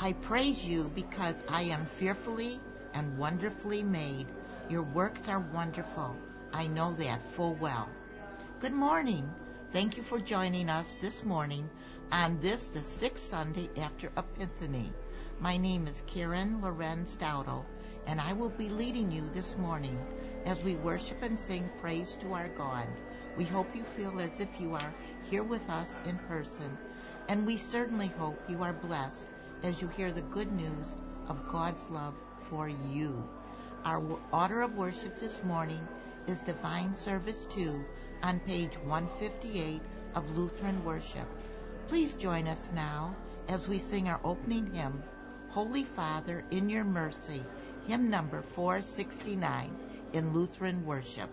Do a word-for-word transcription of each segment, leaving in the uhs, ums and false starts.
I praise you because I am fearfully and wonderfully made. Your works are wonderful. I know that full well. Good morning. Thank you for joining us this morning on this, the sixth Sunday after Epiphany. My name is Karen Loren Staudo, and I will be leading you this morning as we worship and sing praise to our God. We hope you feel as if you are here with us in person, and we certainly hope you are blessed as you hear the good news of God's love for you. Our order of worship this morning is Divine Service two on page one fifty-eight of Lutheran Worship. Please join us now as we sing our opening hymn, Holy Father, in Your Mercy, hymn number four sixty-nine in Lutheran Worship.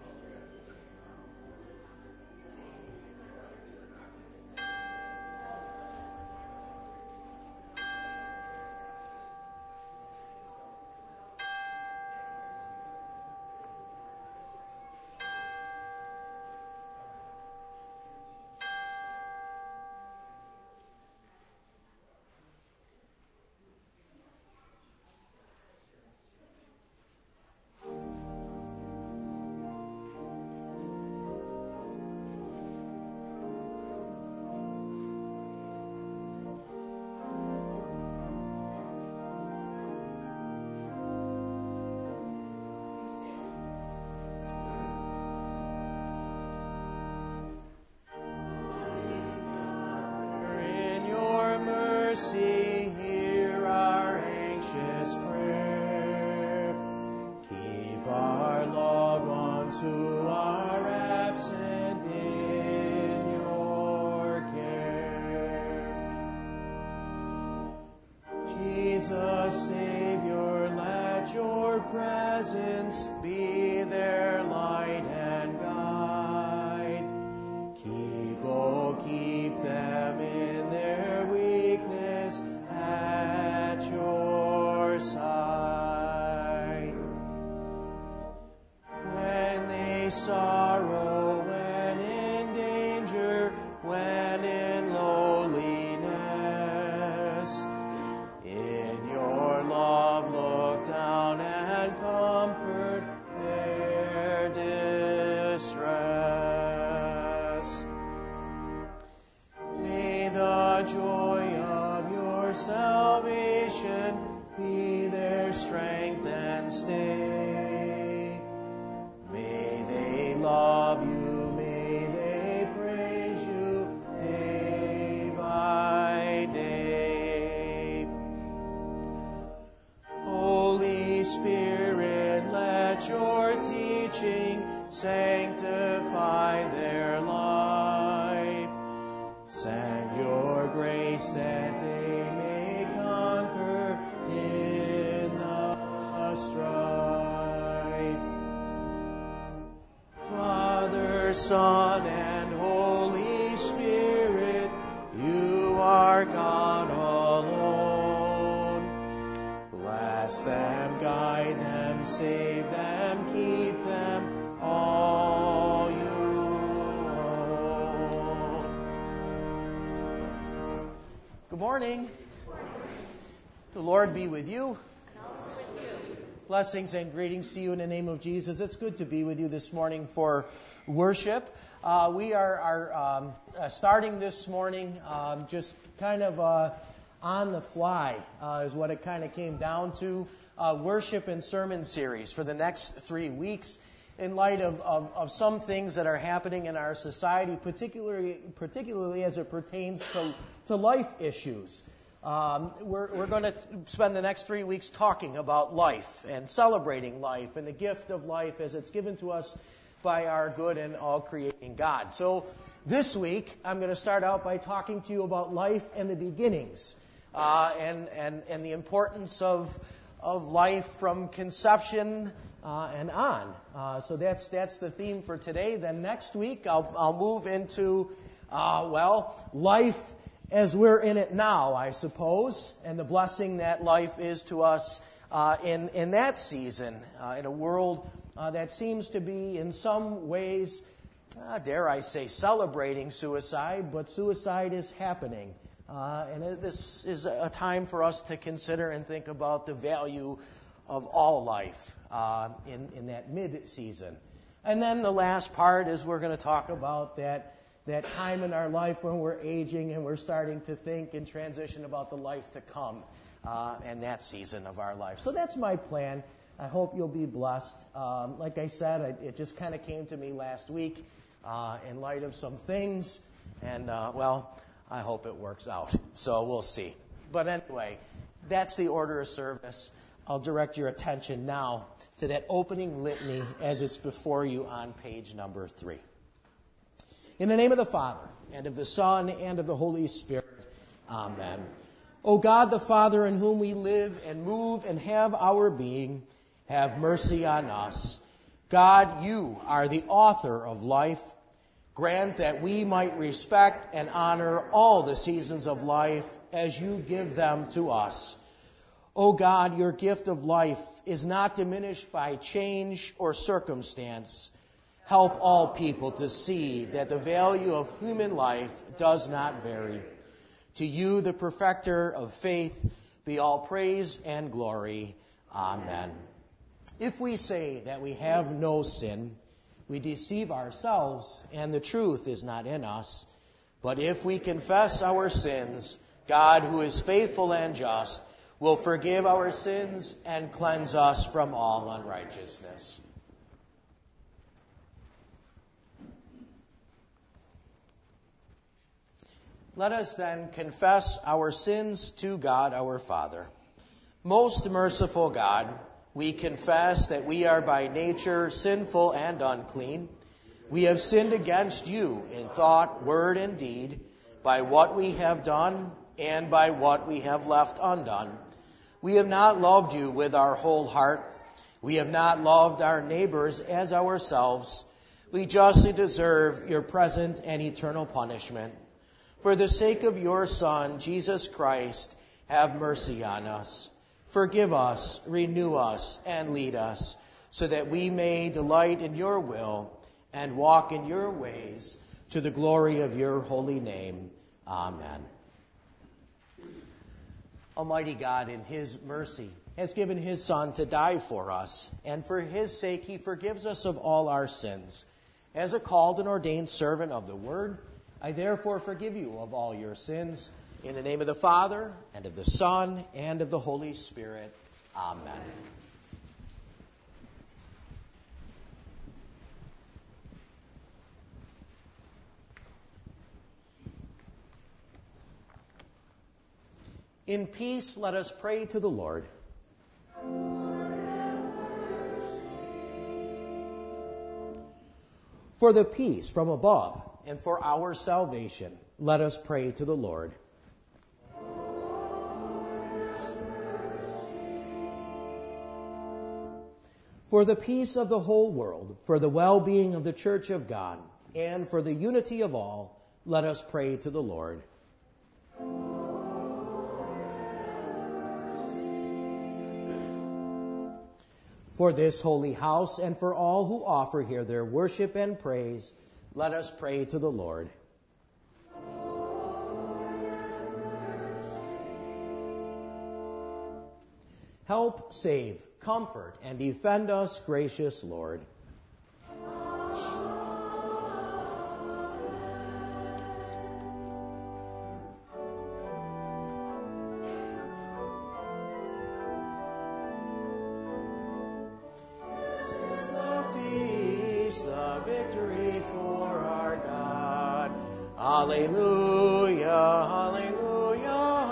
Hear our anxious prayer. Keep our loved ones who are absent in Your care. Jesus, Savior, let Your presence be their light and guide. Keep, oh, keep them in their weakness at Your side. When they sorrow, when in danger, when in lowliness, in Your love look down and comfort their distress. May the joy of Your salvation be their strength and stay. May they love You, may they praise You day by day. Holy Spirit, let Your teaching sanctify their life. Send Your grace that they may conquer in the strife. Father, Son, and Holy Spirit, You are God alone. Bless them, guide them, save them, keep them, all You own. Good morning. The Lord be with you. Blessings and greetings to you in the name of Jesus. It's good to be with you this morning for worship. Uh, we are, are um, uh, starting this morning um, just kind of uh, on the fly uh, is what it kind of came down to. Uh, worship and sermon series for the next three weeks in light of, of, of some things that are happening in our society, particularly particularly as it pertains to, to life issues. Um, we're we're going to spend the next three weeks talking about life and celebrating life and the gift of life as it's given to us by our good and all-creating God. So this week, I'm going to start out by talking to you about life and the beginnings uh, and, and, and the importance of, of life from conception uh, and on. Uh, so that's that's the theme for today. Then next week, I'll, I'll move into, uh, well, life as we're in it now, I suppose, and the blessing that life is to us uh, in, in that season, uh, in a world uh, that seems to be in some ways, uh, dare I say, celebrating suicide, but suicide is happening. Uh, and it, this is a time for us to consider and think about the value of all life uh, in, in that mid-season. And then the last part is we're going to talk about that, that time in our life when we're aging and we're starting to think and transition about the life to come uh, and that season of our life. So that's my plan. I hope you'll be blessed. Um, like I said, I, it just kind of came to me last week uh, in light of some things. And, uh, well, I hope it works out. So we'll see. But anyway, that's the order of service. I'll direct your attention now to that opening litany as it's before you on page number three. In the name of the Father, and of the Son, and of the Holy Spirit. Amen. O God, the Father, in whom we live and move and have our being, have mercy on us. God, you are the author of life. Grant that we might respect and honor all the seasons of life as you give them to us. O God, your gift of life is not diminished by change or circumstance. Help all people to see that the value of human life does not vary. To you, the perfecter of faith, be all praise and glory. Amen. If we say that we have no sin, we deceive ourselves, and the truth is not in us. But if we confess our sins, God, who is faithful and just, will forgive our sins and cleanse us from all unrighteousness. Let us then confess our sins to God our Father. Most merciful God, we confess that we are by nature sinful and unclean. We have sinned against you in thought, word, and deed, by what we have done and by what we have left undone. We have not loved you with our whole heart. We have not loved our neighbors as ourselves. We justly deserve your present and eternal punishment. For the sake of your Son, Jesus Christ, have mercy on us. Forgive us, renew us, and lead us, so that we may delight in your will and walk in your ways to the glory of your holy name. Amen. Almighty God, in his mercy, has given his Son to die for us, and for his sake he forgives us of all our sins. As a called and ordained servant of the Word, I therefore forgive you of all your sins. In the name of the Father, and of the Son, and of the Holy Spirit. Amen. In peace, let us pray to the Lord. For the peace from above, and for our salvation, let us pray to the Lord. For the peace of the whole world, for the well-being of the Church of God, and for the unity of all, let us pray to the Lord. For this holy house, and for all who offer here their worship and praise, let us pray to the Lord. Help, save, comfort, and defend us, gracious Lord. This is the feast of victory for our God. Alleluia, alleluia,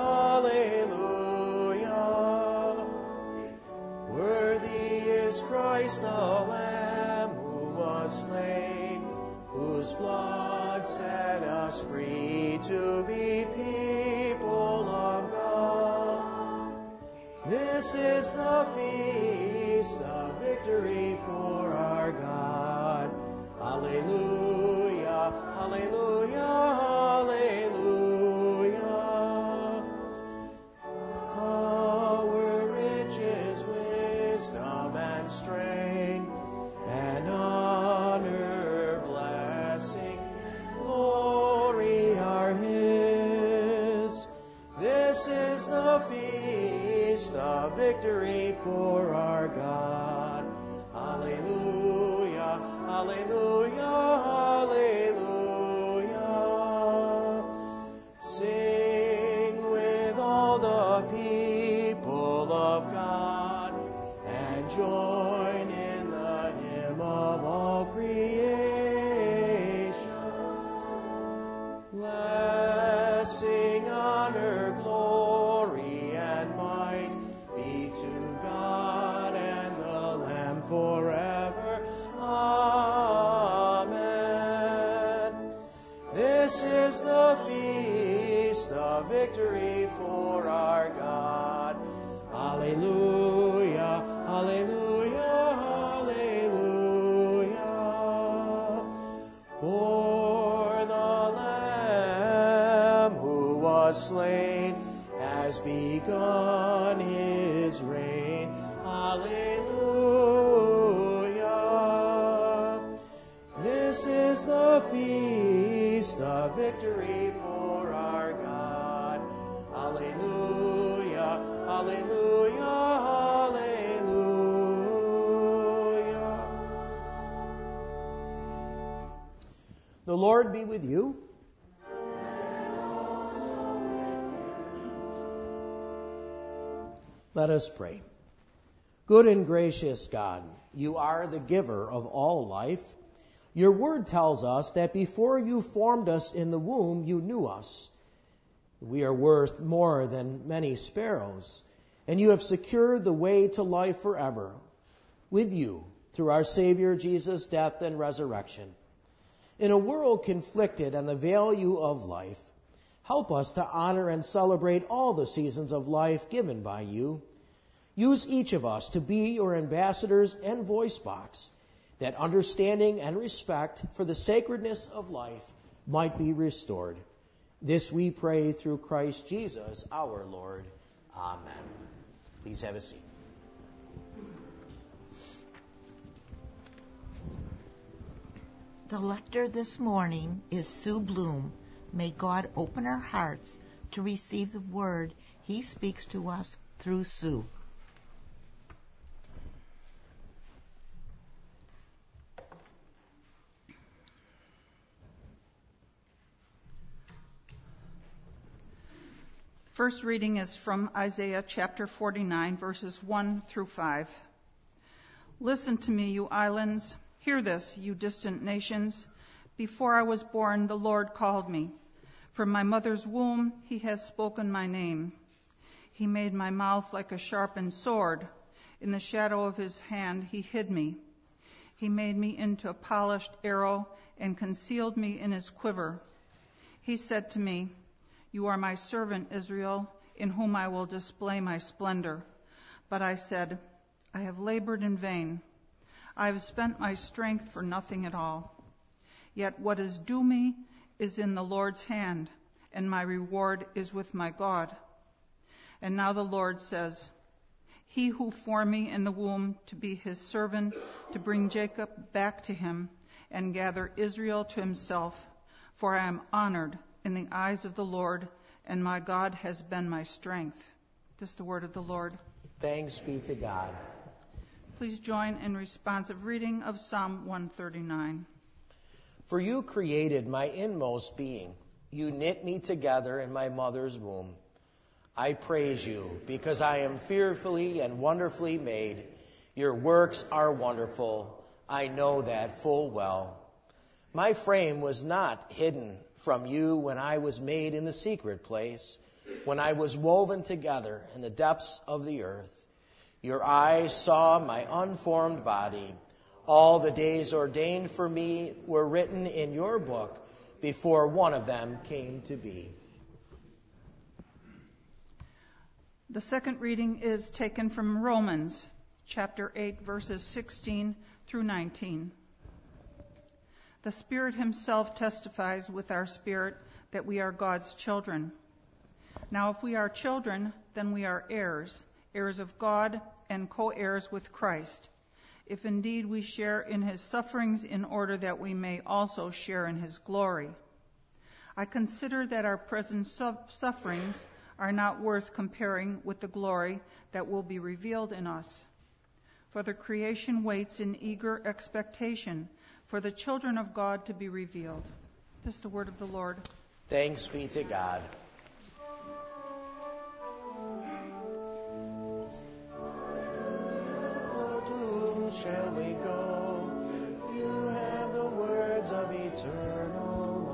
alleluia. Worthy is Christ the Lamb who was slain, whose blood set us free to be people of God. This is the feast of victory for our God. Alleluia, alleluia, alleluia. Our riches, wisdom, and strength, and honor, blessing, glory are his. is the feast of victory for our God. Hallelujah, hallelujah, hallelujah. Sing with all the people of God and join in the hymn of all creation. Blessing, honor, glory, and might be to God and the Lamb forever. Amen. This is the feast of victory for our God. Hallelujah, hallelujah, hallelujah. For the Lamb who was slain has begun his reign. Hallelujah. This is the feast of victory for our God. Hallelujah, hallelujah, hallelujah. The Lord be with you. Let us pray. Good and gracious God, you are the giver of all life. Your word tells us that before you formed us in the womb, you knew us. We are worth more than many sparrows, and you have secured the way to life forever with you through our Savior Jesus' death and resurrection. In a world conflicted on the value of life, help us to honor and celebrate all the seasons of life given by you. Use each of us to be your ambassadors and voice box, that understanding and respect for the sacredness of life might be restored. This we pray through Christ Jesus our Lord. Amen. Please have a seat. The lector this morning is Sue Bloom. May God open our hearts to receive the word he speaks to us through Sue. First reading is from Isaiah chapter forty-nine, verses one through five. Listen to me, you islands. Hear this, you distant nations. Before I was born, the Lord called me. From my mother's womb, he has spoken my name. He made my mouth like a sharpened sword. In the shadow of his hand, he hid me. He made me into a polished arrow and concealed me in his quiver. He said to me, You are my servant, Israel, in whom I will display my splendor. But I said, I have labored in vain. I have spent my strength for nothing at all. Yet what is due me is in the Lord's hand, and my reward is with my God. And now the Lord says, He who formed me in the womb to be his servant, to bring Jacob back to him, and gather Israel to himself, for I am honored in the eyes of the Lord, and my God has been my strength. This is the word of the Lord. Thanks be to God. Please join in responsive reading of Psalm one thirty-nine. For you created my inmost being. You knit me together in my mother's womb. I praise you because I am fearfully and wonderfully made. Your works are wonderful. I know that full well. My frame was not hidden from you when I was made in the secret place, when I was woven together in the depths of the earth. Your eyes saw my unformed body. All the days ordained for me were written in your book before one of them came to be. The second reading is taken from Romans chapter eight, verses sixteen through nineteen. The Spirit himself testifies with our spirit that we are God's children. Now, if we are children, then we are heirs, heirs of God and co-heirs with Christ, if indeed we share in his sufferings in order that we may also share in his glory. I consider that our present sufferings are not worth comparing with the glory that will be revealed in us. For the creation waits in eager expectation for the children of God to be revealed. This is the word of the Lord. Thanks be to God. Shall we go? You have the words of eternal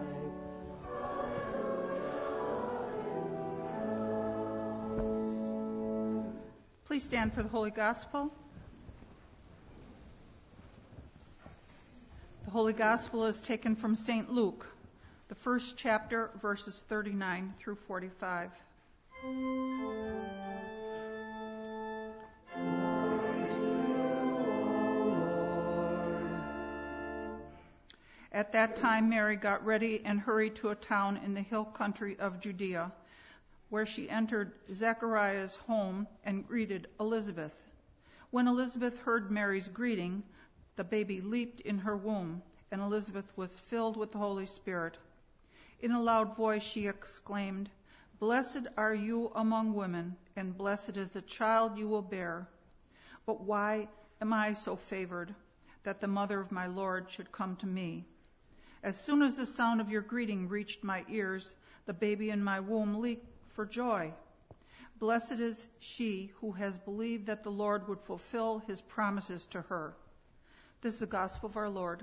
life. Please stand for the Holy Gospel. The Holy Gospel is taken from Saint Luke, the first chapter, verses thirty-nine through forty-five. At that time, Mary got ready and hurried to a town in the hill country of Judea, where she entered Zechariah's home and greeted Elizabeth. When Elizabeth heard Mary's greeting, the baby leaped in her womb, and Elizabeth was filled with the Holy Spirit. In a loud voice she exclaimed, "Blessed are you among women, and blessed is the child you will bear. But why am I so favored that the mother of my Lord should come to me? As soon as the sound of your greeting reached my ears, the baby in my womb leaped for joy. Blessed is she who has believed that the Lord would fulfill his promises to her." This is the gospel of our Lord.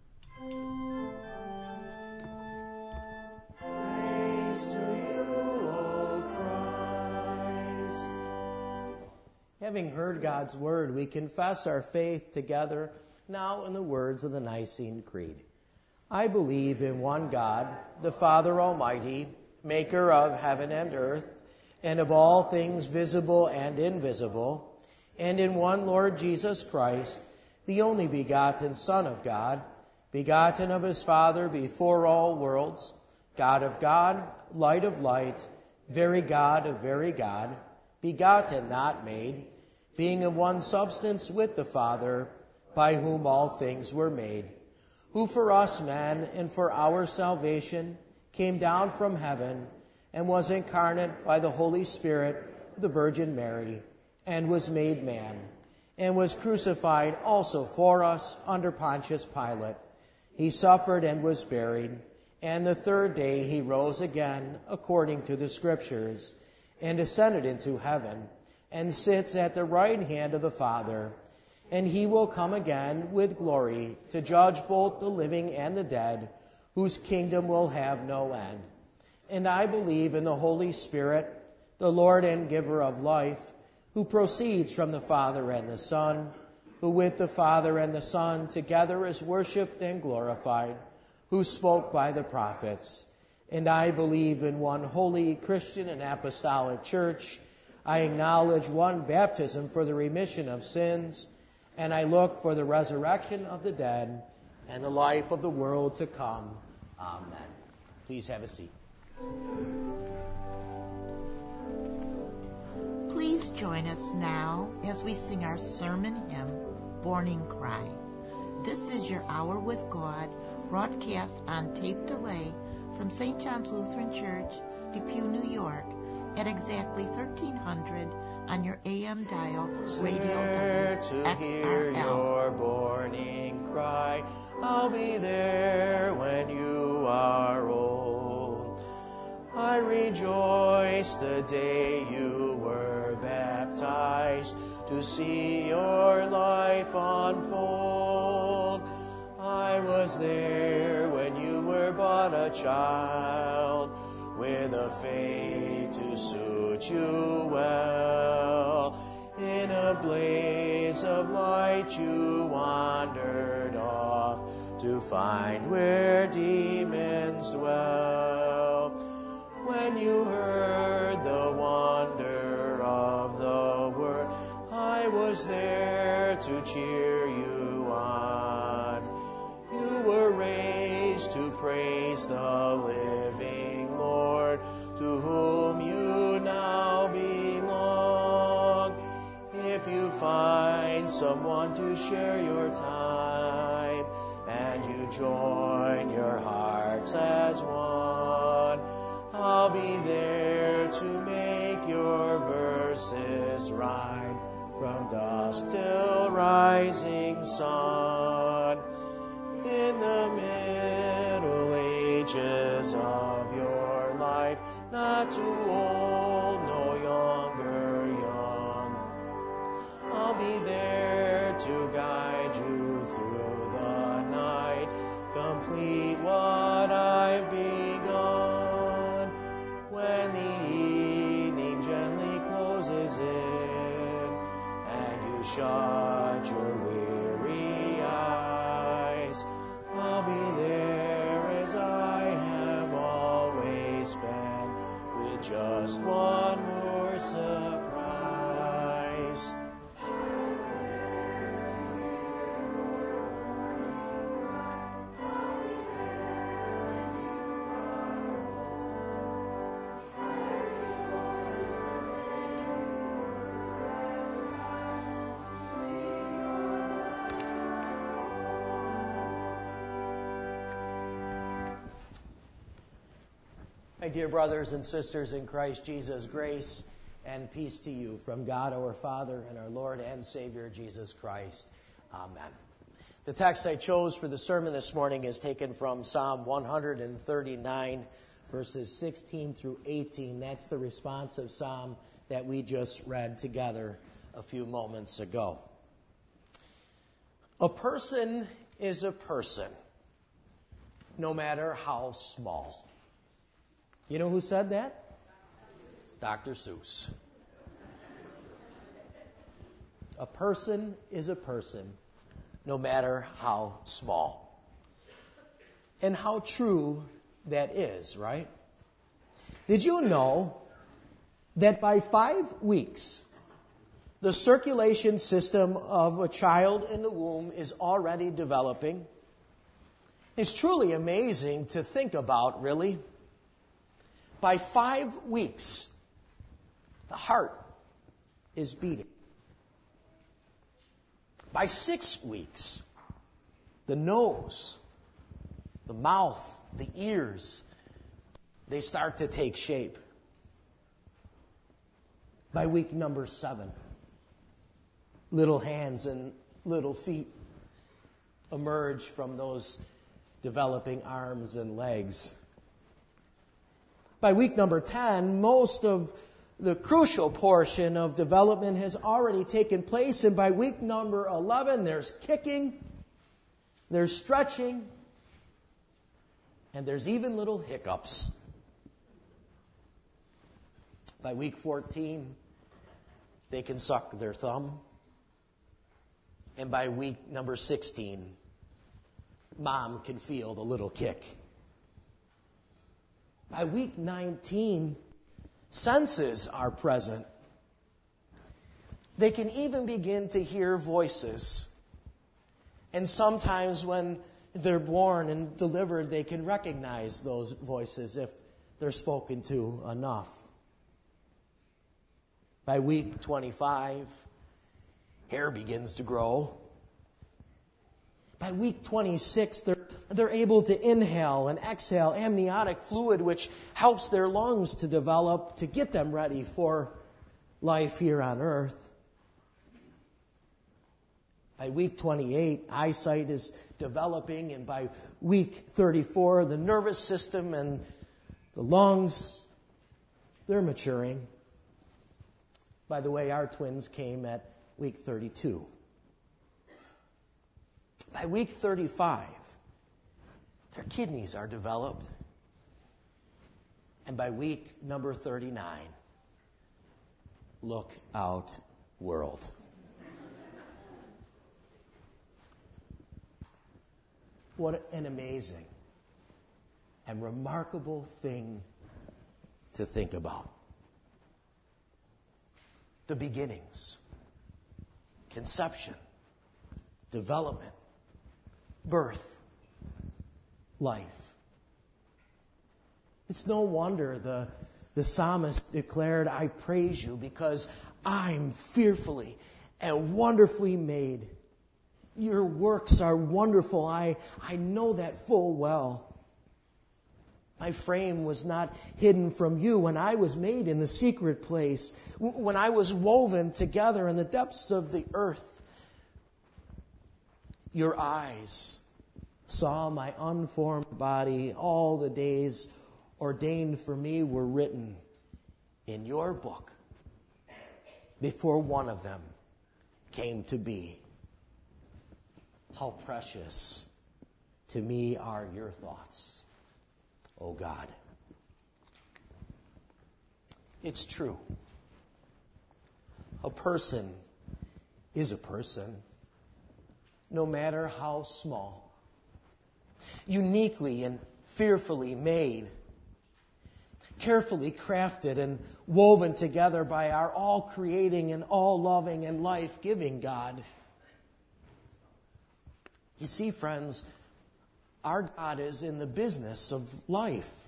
Praise to you, O Christ. Having heard God's word, we confess our faith together now in the words of the Nicene Creed. I believe in one God, the Father Almighty, maker of heaven and earth, and of all things visible and invisible, and in one Lord Jesus Christ, the only begotten Son of God, begotten of his Father before all worlds, God of God, light of light, very God of very God, begotten, not made, being of one substance with the Father, by whom all things were made, who for us men and for our salvation came down from heaven and was incarnate by the Holy Spirit of the Virgin Mary, and was made man, and was crucified also for us under Pontius Pilate. He suffered and was buried, and the third day he rose again according to the Scriptures, and ascended into heaven, and sits at the right hand of the Father. And he will come again with glory to judge both the living and the dead, whose kingdom will have no end. And I believe in the Holy Spirit, the Lord and giver of life, who proceeds from the Father and the Son, who with the Father and the Son together is worshipped and glorified, who spoke by the prophets. And I believe in one holy Christian and apostolic church. I acknowledge one baptism for the remission of sins, and I look for the resurrection of the dead and the life of the world to come. Amen. Please have a seat. Please join us now as we sing our sermon hymn, Morning Cry. This is your Hour with God, broadcast on tape delay from Saint John's Lutheran Church, Depew, New York, at exactly thirteen hundred on your A M dial, Radio To hear your morning cry, I'll be there when you are old. I rejoice the day you were baptized, to see your life unfold. I was there when you were but a child, with a faith to suit you well. In a blaze of light you wandered off, to find where demons dwell. When you heard the wonder of the word, I was there to cheer you on. You were raised to praise the living Lord, to whom you now belong. If you find someone to share your time, and you join your hearts as one, I'll I'll be there to make your verses rhyme from dusk till rising sun. In the middle ages of your life, not too old, no younger young, I'll be there to guide you through the night, complete what I've begun. When the evening gently closes in and you shut your weary eyes, I'll be there as I have always been, with just one more surprise. My dear brothers and sisters in Christ Jesus, grace and peace to you from God our Father and our Lord and Savior Jesus Christ. Amen. The text I chose for the sermon this morning is taken from Psalm one thirty-nine, verses sixteen through eighteen. That's the responsive psalm that we just read together a few moments ago. A person is a person, no matter how small. You know who said that? Doctor Seuss. A person is a person, no matter how small. And how true that is, right? Did you know that by five weeks, the circulation system of a child in the womb is already developing? It's truly amazing to think about, really. By five weeks, the heart is beating. By six weeks, the nose, the mouth, the ears, they start to take shape. By week number seven, little hands and little feet emerge from those developing arms and legs. By week number ten, most of the crucial portion of development has already taken place, and by week number eleven, there's kicking, there's stretching, and there's even little hiccups. By week fourteen, they can suck their thumb, and by week number sixteen, mom can feel the little kick. By week nineteen, senses are present. They can even begin to hear voices. And sometimes when they're born and delivered, they can recognize those voices if they're spoken to enough. By week twenty-five, hair begins to grow. By week twenty-six, they're, they're able to inhale and exhale amniotic fluid, which helps their lungs to develop, to get them ready for life here on earth. By week twenty-eight, eyesight is developing, and by week thirty-four, the nervous system and the lungs, they're maturing. By the way, our twins came at week thirty-two. By week thirty-five, their kidneys are developed. And by week number thirty-nine, look out, world. What an amazing and remarkable thing to think about. The beginnings, conception, development, birth, life. It's no wonder the, the psalmist declared, I praise you because I'm fearfully and wonderfully made. Your works are wonderful. I, I know that full well. My frame was not hidden from you when I was made in the secret place, when I was woven together in the depths of the earth. Your eyes saw my unformed body. All the days ordained for me were written in your book before one of them came to be. How precious to me are your thoughts, O God. It's true. A person is a person, no matter how small, uniquely and fearfully made, carefully crafted and woven together by our all-creating and all-loving and life-giving God. You see, friends, our God is in the business of life.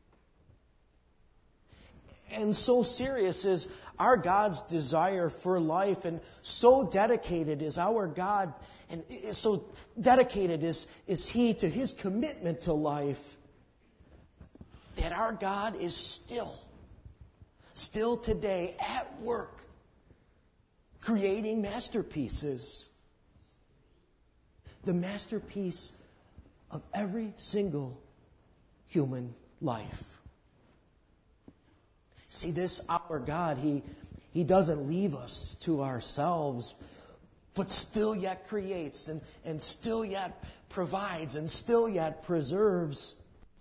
And so serious is our God's desire for life, and so dedicated is our God, and so dedicated is, is He to His commitment to life, that our God is still, still today at work, creating masterpieces. The masterpiece of every single human life. See, this our God, He, He doesn't leave us to ourselves, but still yet creates and, and still yet provides and still yet preserves.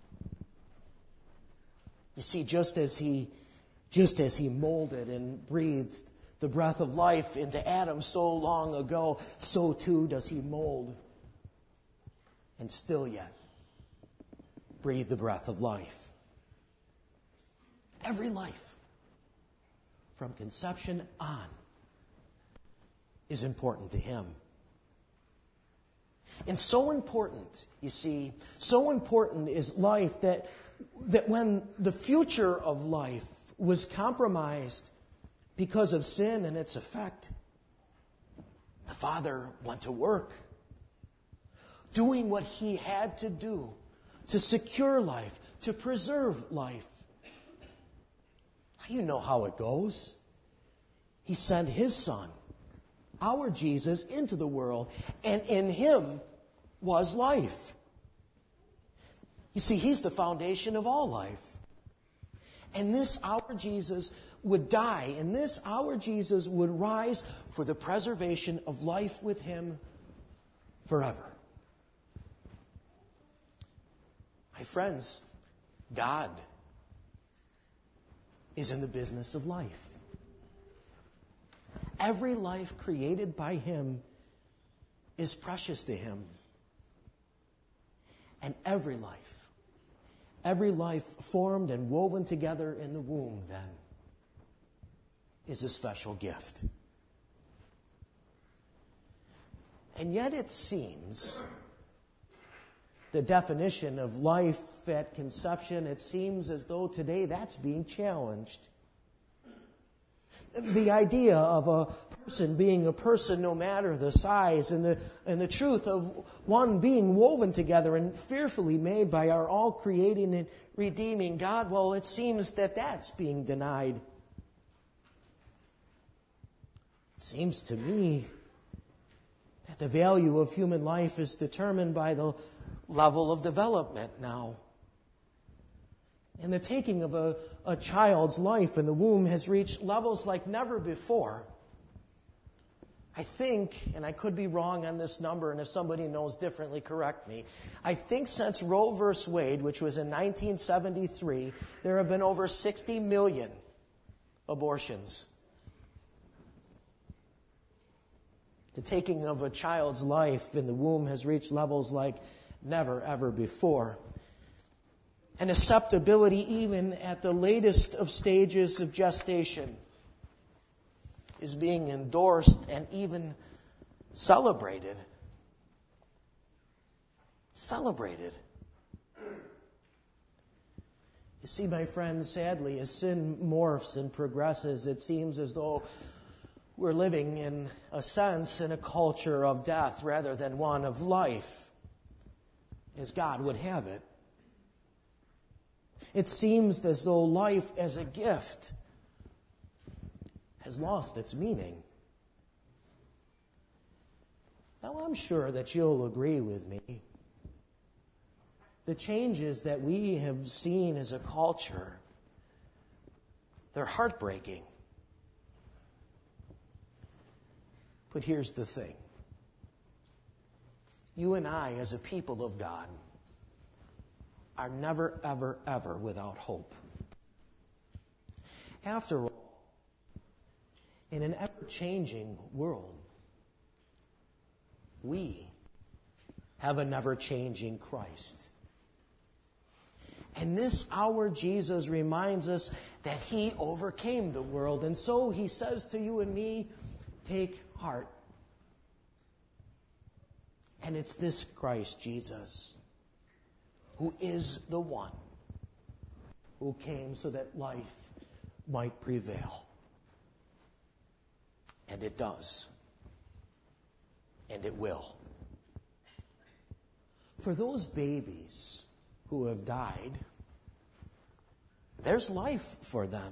You see, just as He just as He molded and breathed the breath of life into Adam so long ago, so too does He mold and still yet breathe the breath of life. Every life, from conception on, is important to Him. And so important, you see, so important is life that, that when the future of life was compromised because of sin and its effect, the Father went to work, doing what He had to do to secure life, to preserve life. You know how it goes. He sent His Son, our Jesus, into the world, and in Him was life. You see, He's the foundation of all life. And this our Jesus would die, and this our Jesus would rise for the preservation of life with Him forever. My friends, God is in the business of life. Every life created by Him is precious to Him. And every life, every life formed and woven together in the womb, then, is a special gift. And yet it seems the definition of life at conception, it seems as though today that's being challenged. The idea of a person being a person no matter the size, and the, and the truth of one being woven together and fearfully made by our all-creating and redeeming God, well, it seems that that's being denied. It seems to me that the value of human life is determined by the level of development now. And the taking of a, a child's life in the womb has reached levels like never before. I think, and I could be wrong on this number, and if somebody knows differently, correct me. I think since Roe versus Wade, which was in nineteen seventy-three, there have been over sixty million abortions. The taking of a child's life in the womb has reached levels like never, ever before. And acceptability, even at the latest of stages of gestation, is being endorsed and even celebrated. Celebrated. You see, my friends, sadly, as sin morphs and progresses, it seems as though we're living, in a sense, in a culture of death rather than one of life, as God would have it. It seems as though life as a gift has lost its meaning. Now, I'm sure that you'll agree with me. The changes that we have seen as a culture, they're heartbreaking. But here's the thing. You and I, as a people of God, are never, ever, ever without hope. After all, in an ever-changing world, we have a never-changing Christ. And this hour, Jesus reminds us that He overcame the world. And so He says to you and me, take heart. And it's this Christ Jesus who is the one who came so that life might prevail. And it does. And it will. For those babies who have died, there's life for them.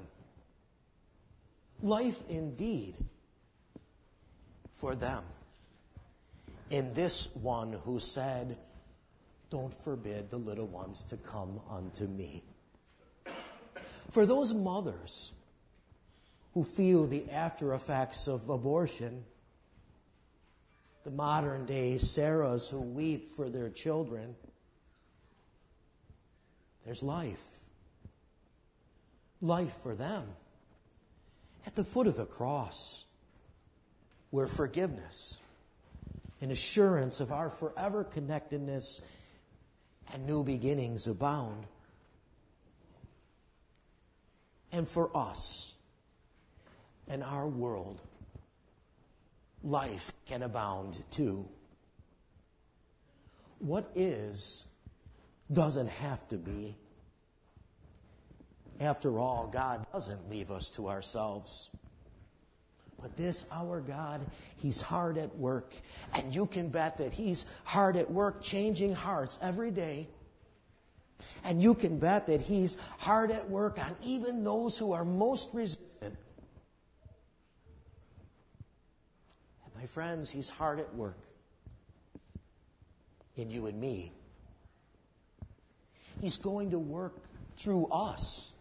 Life indeed for them. In this one who said, don't forbid the little ones to come unto me. For those mothers who feel the after effects of abortion, the modern day Sarahs who weep for their children, there's life. Life for them. At the foot of the cross, where forgiveness and assurance of our forever connectedness and new beginnings abound. And for us and our world, life can abound too. What is doesn't have to be. After all, God doesn't leave us to ourselves. But this, our God, He's hard at work. And you can bet that He's hard at work changing hearts every day. And you can bet that He's hard at work on even those who are most resistant. And my friends, He's hard at work in you and me. He's going to work through us.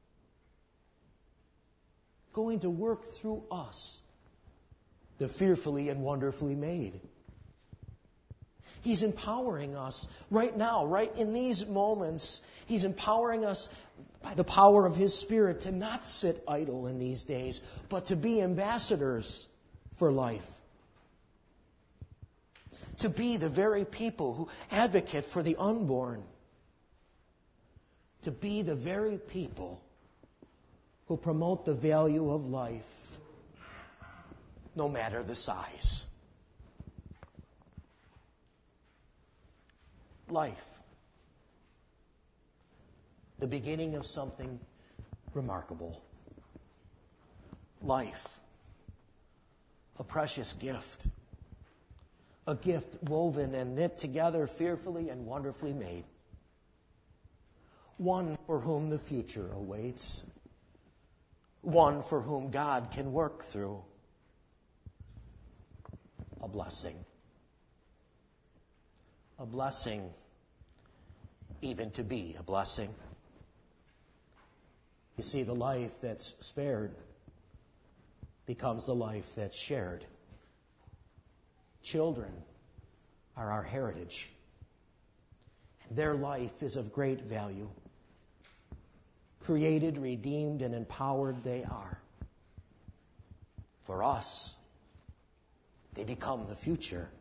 Going to work through us, the fearfully and wonderfully made. He's empowering us right now, right in these moments. He's empowering us by the power of His Spirit to not sit idle in these days, but to be ambassadors for life. To be the very people who advocate for the unborn. To be the very people who promote the value of life, no matter the size. Life. The beginning of something remarkable. Life. A precious gift. A gift woven and knit together fearfully and wonderfully made. One for whom the future awaits. One for whom God can work through. A blessing. A blessing, even to be a blessing. You see, the life that's spared becomes the life that's shared. Children are our heritage. Their life is of great value. Created, redeemed, and empowered they are. For us, they become the future.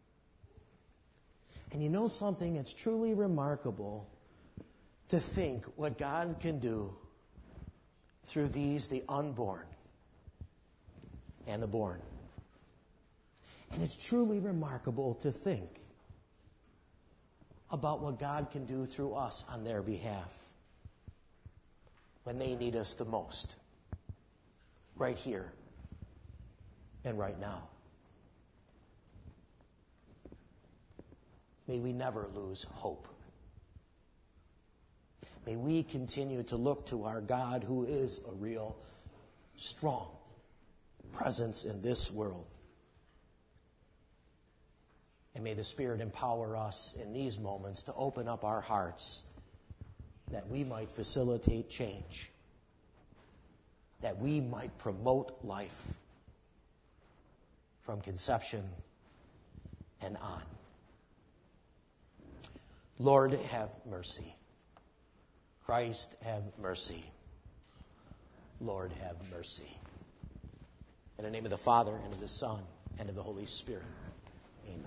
And you know something? It's truly remarkable to think what God can do through these, the unborn and the born. And it's truly remarkable to think about what God can do through us on their behalf when they need us the most, right here and right now. May we never lose hope. May we continue to look to our God, who is a real, strong presence in this world. And may the Spirit empower us in these moments to open up our hearts that we might facilitate change, that we might promote life from conception and on. Lord, have mercy. Christ, have mercy. Lord, have mercy. In the name of the Father, and of the Son, and of the Holy Spirit. Amen.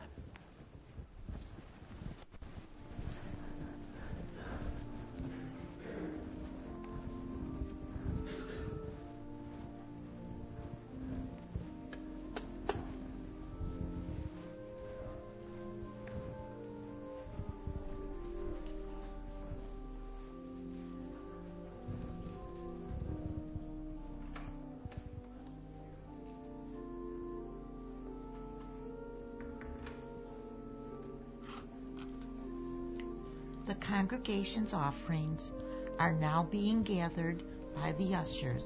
The congregation's offerings are now being gathered by the ushers.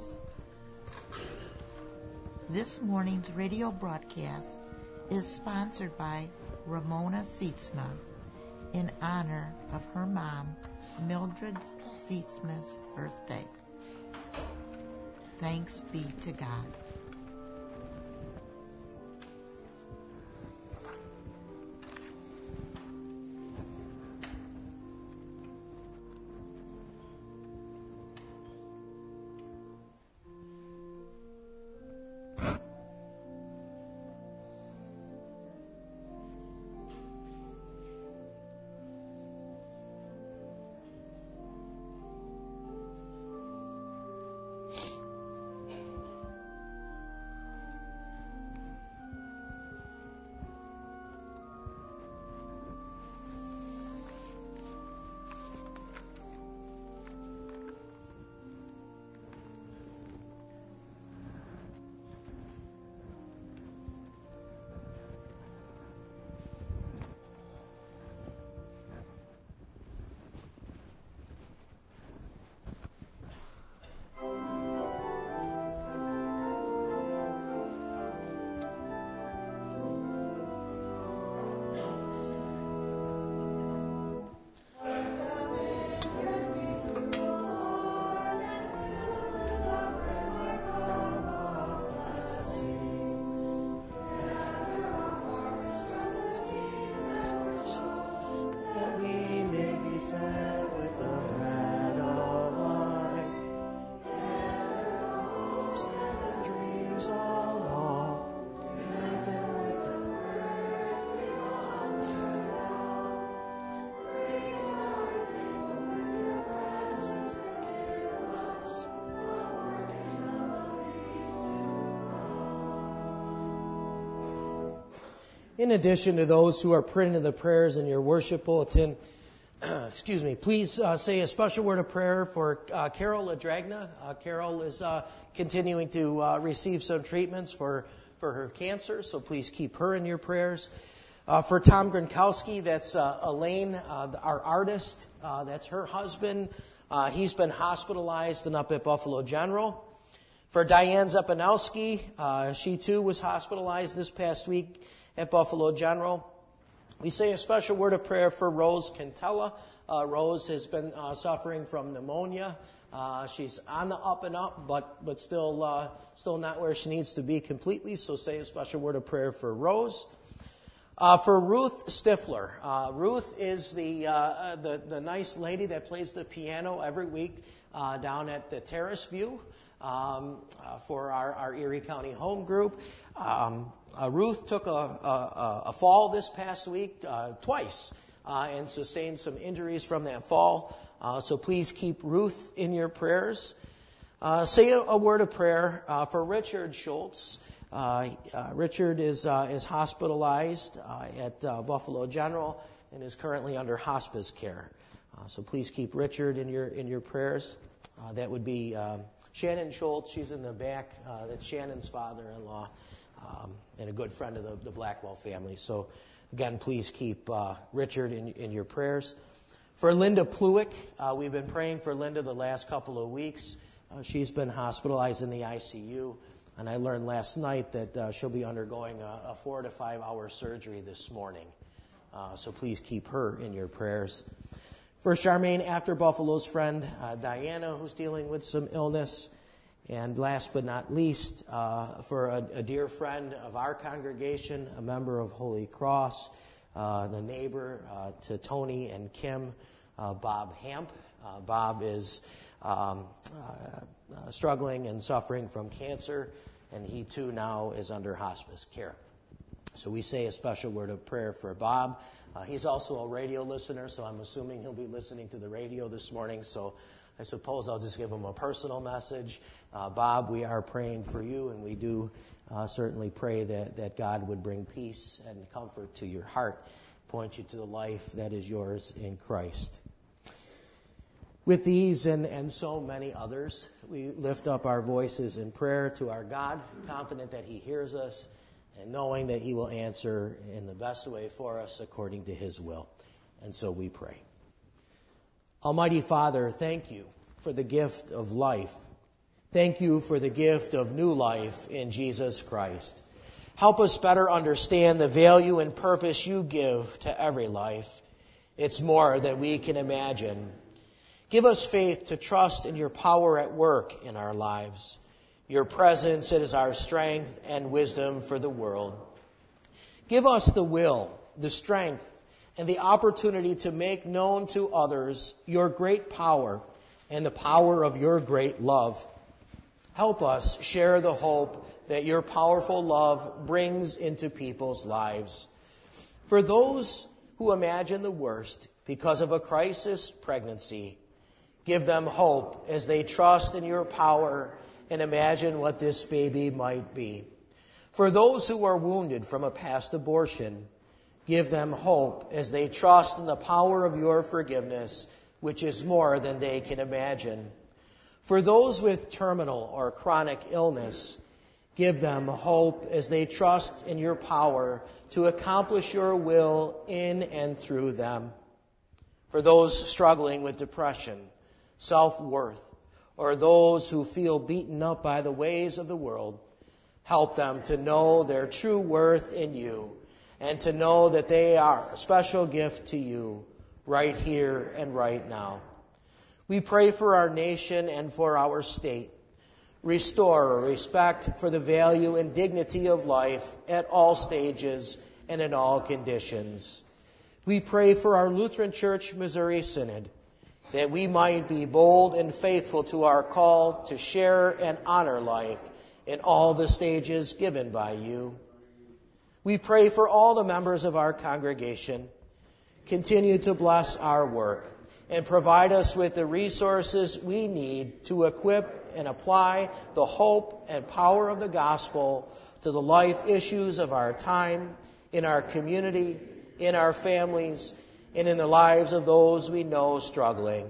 This morning's radio broadcast is sponsored by Ramona Sietsma in honor of her mom, Mildred Sietsma's birthday. Thanks be to God. In addition to those who are printing the prayers in your worship bulletin, excuse me, please uh, say a special word of prayer for uh, Carol Ladragna. Uh, Carol is uh, continuing to uh, receive some treatments for, for her cancer, so please keep her in your prayers. Uh, for Tom Gronkowski, that's uh, Elaine, uh, our artist. Uh, that's her husband. Uh, he's been hospitalized and up at Buffalo General. For Diane Zepanowski, uh, she too was hospitalized this past week at Buffalo General. We say a special word of prayer for Rose Cantella. Uh, Rose has been uh, suffering from pneumonia. Uh, she's on the up and up, but but still uh, still not where she needs to be completely. So say a special word of prayer for Rose. Uh, for Ruth Stifler. Uh, Ruth is the, uh, the the nice lady that plays the piano every week uh, down at the Terrace View um, uh, for our, our Erie County home group. Um, uh, Ruth took a, a, a fall this past week uh, twice uh, and sustained some injuries from that fall. Uh, so please keep Ruth in your prayers. Uh, say a, a word of prayer uh, for Richard Schultz. Uh, uh, Richard is uh, is hospitalized uh, at uh, Buffalo General and is currently under hospice care. Uh, so please keep Richard in your in your prayers. Uh, that would be um, Shannon Schultz. She's in the back. Uh, that's Shannon's father-in-law um, and a good friend of the, the Blackwell family. So again, please keep uh, Richard in in your prayers. For Linda Pluick, uh, we've been praying for Linda the last couple of weeks. Uh, she's been hospitalized in the I C U, and I learned last night that uh, she'll be undergoing a, a four to five hour surgery this morning. Uh, so please keep her in your prayers. For Charmaine After Buffalo's friend, uh, Diana, who's dealing with some illness. And last but not least, uh, for a, a dear friend of our congregation, a member of Holy Cross, uh, the neighbor uh, to Tony and Kim, uh, Bob Hamp. Uh, Bob is um, uh, uh, struggling and suffering from cancer, and he too now is under hospice care. So we say a special word of prayer for Bob. Uh, he's also a radio listener, so I'm assuming he'll be listening to the radio this morning. So I suppose I'll just give him a personal message. Uh, Bob, we are praying for you, and we do uh, certainly pray that, that God would bring peace and comfort to your heart, point you to the life that is yours in Christ. With these and, and so many others, we lift up our voices in prayer to our God, confident that He hears us and knowing that He will answer in the best way for us according to His will. And so we pray. Almighty Father, thank you for the gift of life. Thank you for the gift of new life in Jesus Christ. Help us better understand the value and purpose you give to every life. It's more than we can imagine. Give us faith to trust in your power at work in our lives. Your presence is our strength and wisdom for the world. Give us the will, the strength, and the opportunity to make known to others your great power and the power of your great love. Help us share the hope that your powerful love brings into people's lives. For those who imagine the worst because of a crisis pregnancy, give them hope as they trust in your power and imagine what this baby might be. For those who are wounded from a past abortion, give them hope as they trust in the power of your forgiveness, which is more than they can imagine. For those with terminal or chronic illness, give them hope as they trust in your power to accomplish your will in and through them. For those struggling with depression, self-worth, or those who feel beaten up by the ways of the world, help them to know their true worth in you and to know that they are a special gift to you right here and right now. We pray for our nation and for our state. Restore respect for the value and dignity of life at all stages and in all conditions. We pray for our Lutheran Church Missouri Synod, that we might be bold and faithful to our call to share and honor life in all the stages given by you. We pray for all the members of our congregation. Continue to bless our work and provide us with the resources we need to equip and apply the hope and power of the gospel to the life issues of our time, in our community, in our families, and in the lives of those we know struggling.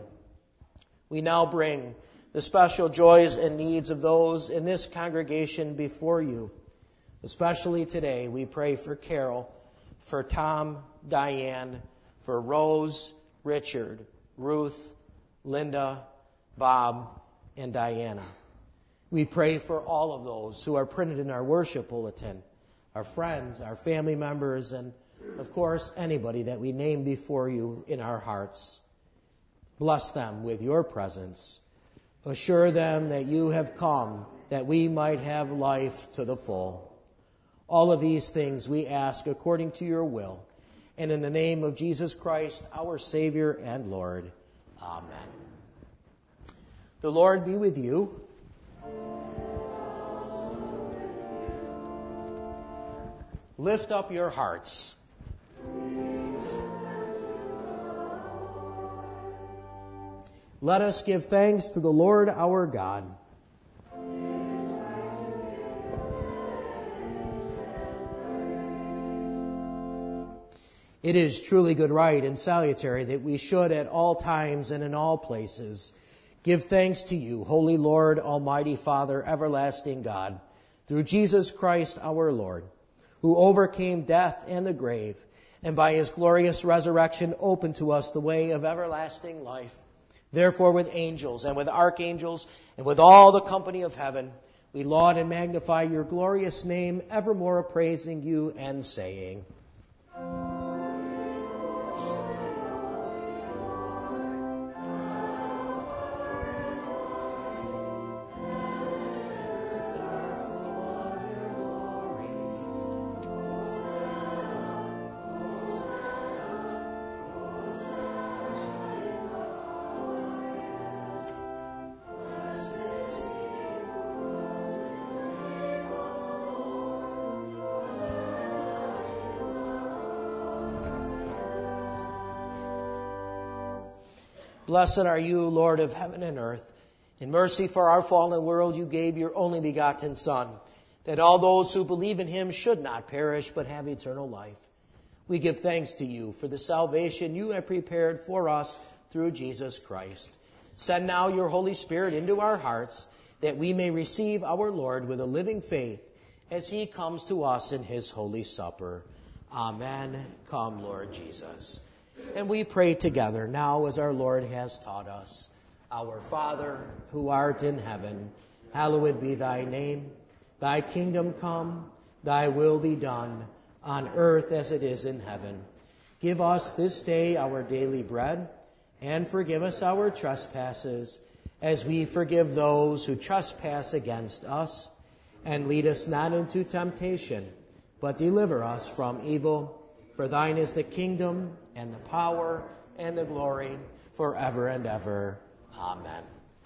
We now bring the special joys and needs of those in this congregation before you. Especially today, we pray for Carol, for Tom, Diane, for Rose, Richard, Ruth, Linda, Bob, and Diana. We pray for all of those who are printed in our worship bulletin, our friends, our family members, and of course, anybody that we name before you in our hearts. Bless them with your presence. Assure them that you have come, that we might have life to the full. All of these things we ask according to your will, and in the name of Jesus Christ, our Savior and Lord. Amen. The Lord be with you. Lift up your hearts. Let us give thanks to the Lord our God. It is truly good right and salutary that we should at all times and in all places give thanks to you, Holy Lord, Almighty Father, everlasting God, through Jesus Christ our Lord, who overcame death and the grave, and by his glorious resurrection open to us the way of everlasting life. Therefore, with angels and with archangels and with all the company of heaven, we laud and magnify your glorious name, evermore praising you and saying, Blessed are you, Lord of heaven and earth. In mercy for our fallen world, you gave your only begotten Son, that all those who believe in him should not perish, but have eternal life. We give thanks to you for the salvation you have prepared for us through Jesus Christ. Send now your Holy Spirit into our hearts, that we may receive our Lord with a living faith as he comes to us in his holy supper. Amen. Come, Lord Jesus. And we pray together now as our Lord has taught us. Our Father, who art in heaven, hallowed be thy name. Thy kingdom come, thy will be done, on earth as it is in heaven. Give us this day our daily bread, and forgive us our trespasses, as we forgive those who trespass against us. And lead us not into temptation, but deliver us from evil. For thine is the kingdom, and the power, and the glory, forever and ever. Amen.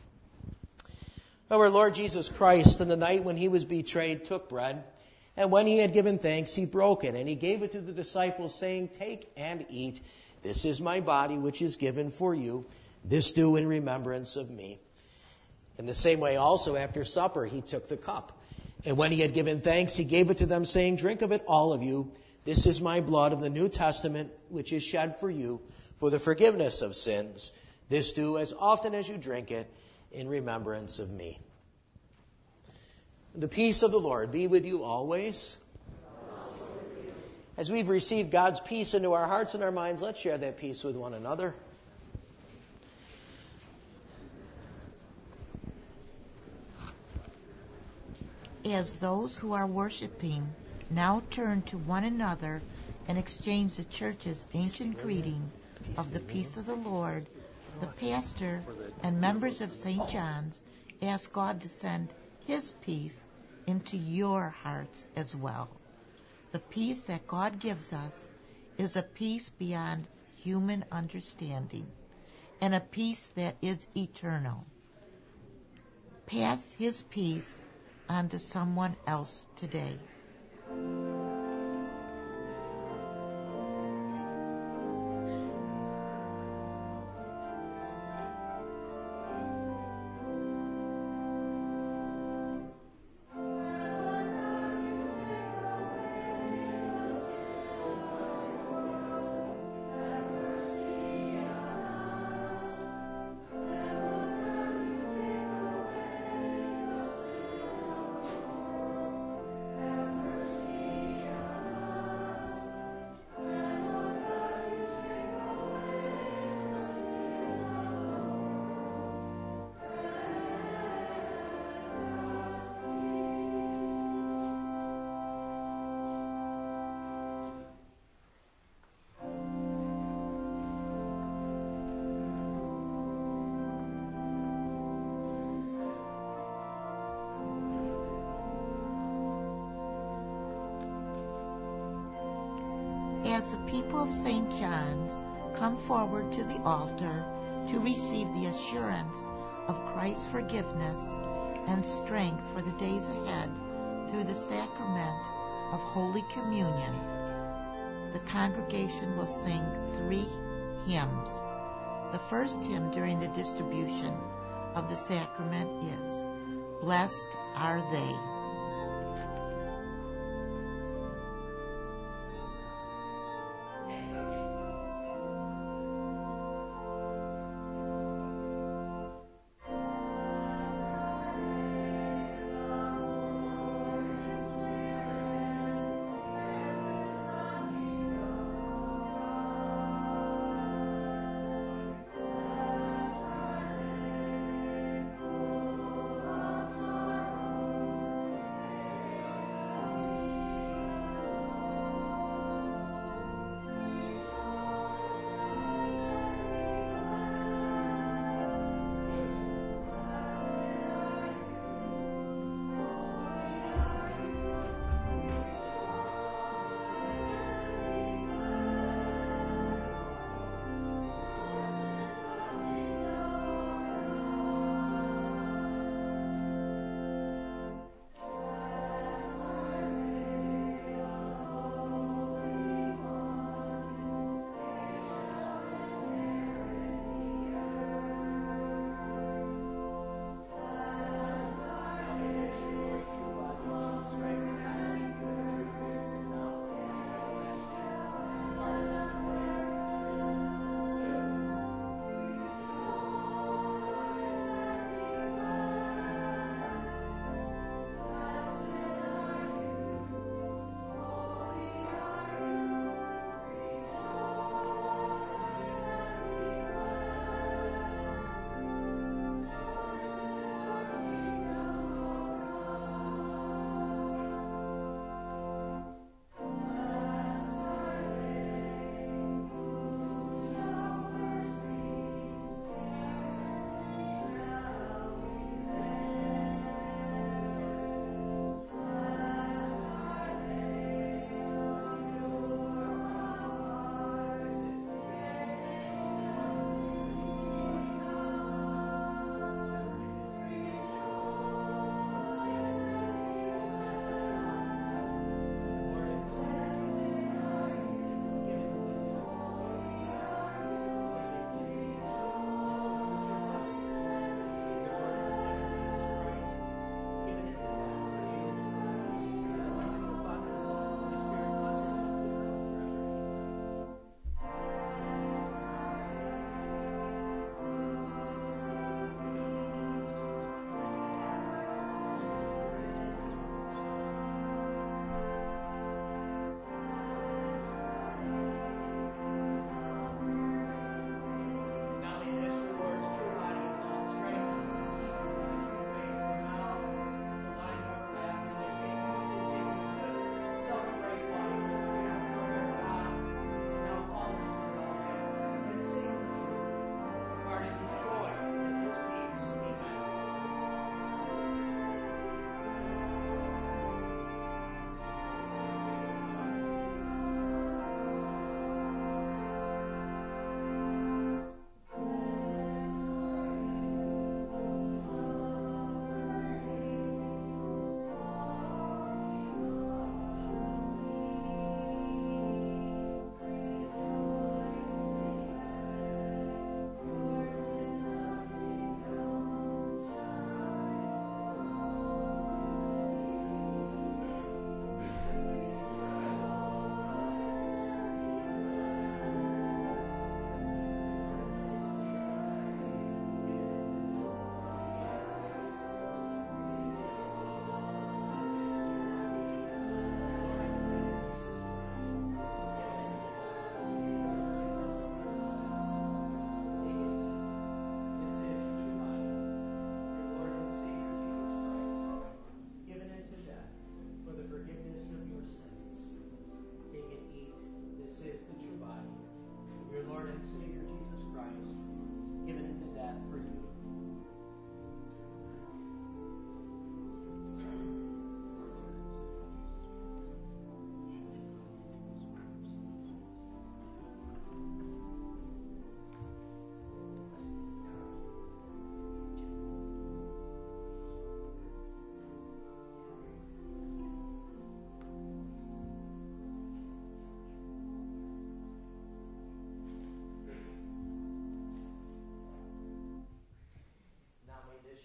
Our Lord Jesus Christ, on the night when he was betrayed, took bread, and when he had given thanks, he broke it, and he gave it to the disciples, saying, Take and eat. This is my body, which is given for you. This do in remembrance of me. In the same way also, after supper, he took the cup. And when he had given thanks, he gave it to them, saying, Drink of it, all of you. This is my blood of the New Testament, which is shed for you for the forgiveness of sins. This do as often as you drink it in remembrance of me. The peace of the Lord be with you always. As we've received God's peace into our hearts and our minds, let's share that peace with one another. As those who are worshiping now turn to one another and exchange the church's ancient greeting of the peace of the Lord, the pastor and members of Saint John's ask God to send his peace into your hearts as well. The peace that God gives us is a peace beyond human understanding, and a peace that is eternal. Pass his peace on to someone else today. As the people of Saint John's come forward to the altar to receive the assurance of Christ's forgiveness and strength for the days ahead through the sacrament of Holy Communion, the congregation will sing three hymns. The first hymn during the distribution of the sacrament is, Blessed Are They.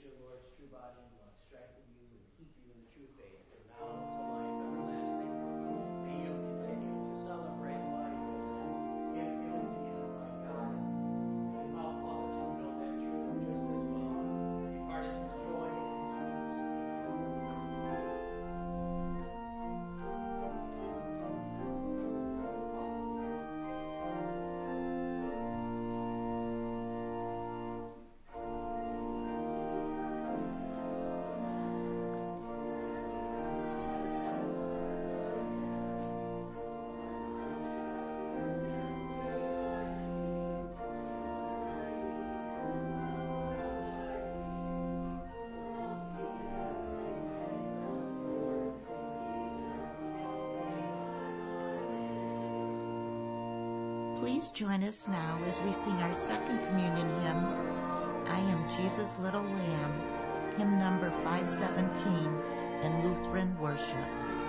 your Lord's true body and blood, strengthen you and keep you in the true faith from now until life everlasting. May you continue to celebrate life as a gift given to you by God. May you help others to know that truth just as well. Be part of his joy and his peace. Please join us now as we sing our second communion hymn, I Am Jesus' Little Lamb, hymn number five seventeen in Lutheran worship.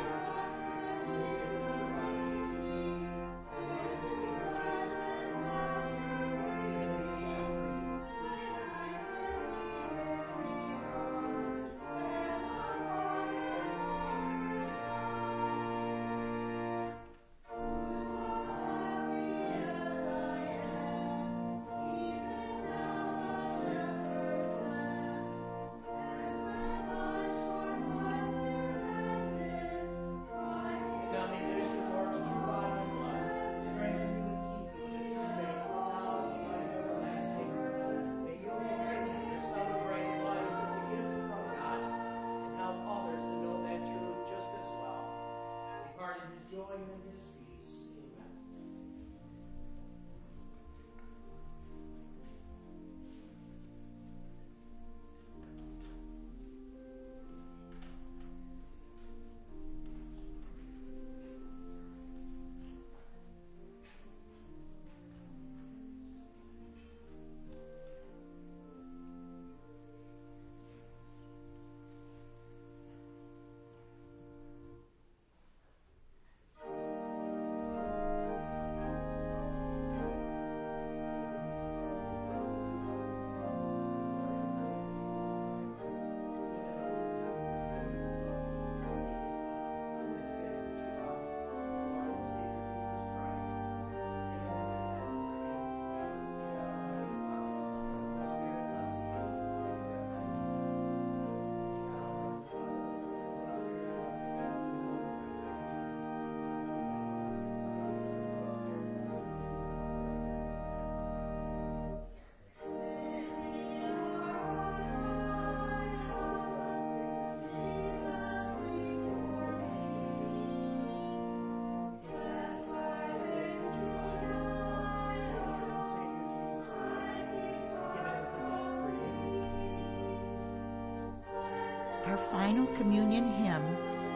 Our final communion hymn